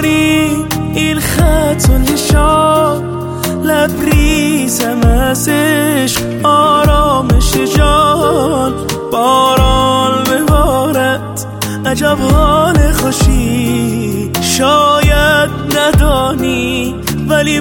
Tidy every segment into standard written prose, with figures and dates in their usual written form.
ندانی این خط و نشان، لبریزم از عشق آرامش جان. باران ببارد عجب حال خوشی، شاید ندانی ولی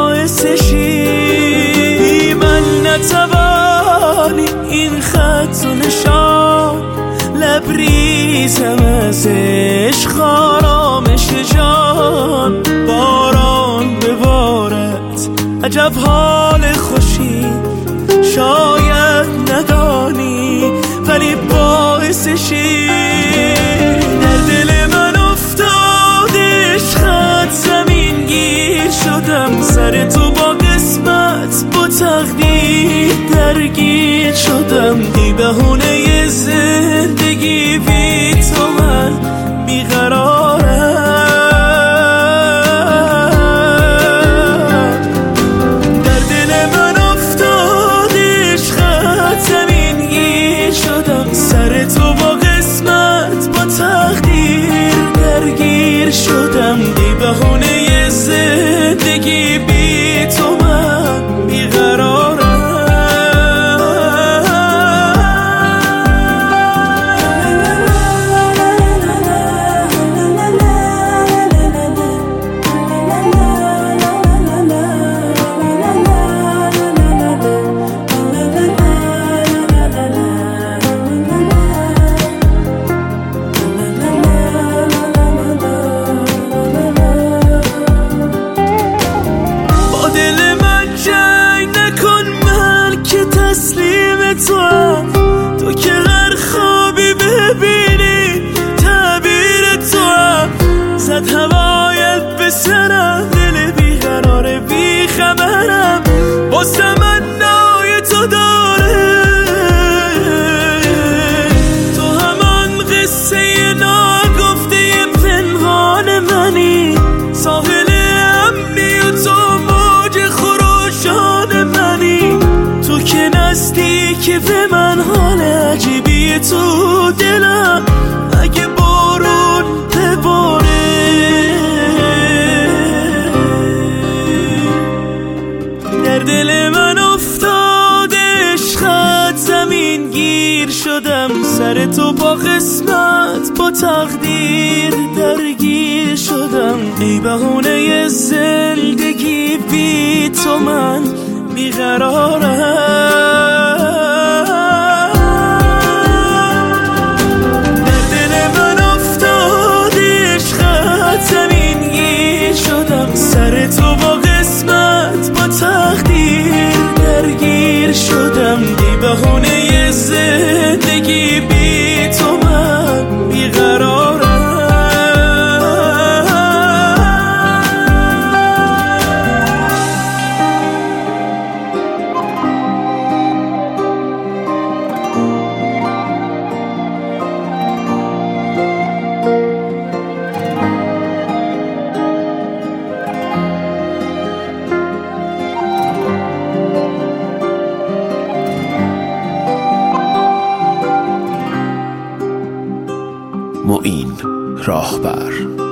باعثشی. من نتوانی این خط و نشان، لبریزم از عشق آرامش جان. باران ببارد عجب حال خوشی، شاید ندانی ولی باعثشی. در دل من افتاد عشقت زمین گیر شدم، سر تو با قسمت با تقدیر درگیر شدم. ای بهونه زندگی بی تو من بیقرارم. در دل من افتاد عشقت زمین گیر شدم، سر تو با قسمت با تقدیر درگیر شدم. ای بهونه زندگی بی تو من بیقرارم. تو که هر خوابی ببینی تعبیر تو هم، زد هوایت به سرم، دل بیقرار بیخبرم واسه من نای تو داره. تو همان قصه ناگفته پنهان منی، ساحل امنی و تو موج خروشان منی. تو که نزدیکی به من، حال عجیبی تو دلم اگه بارون بباره. در دل من افتاد عشقت زمین گیر شدم، سر تو با قسمت با تقدیر درگیر شدم. ای بهونه زندگی بی تو من بیقرارم. در دل من افتاد عشقت زمین گیر شدم، سر تو با قسمت با تقدیر درگیر شدم. ای بهونه زندگی بی تو من بیقرارم. معین راهبر.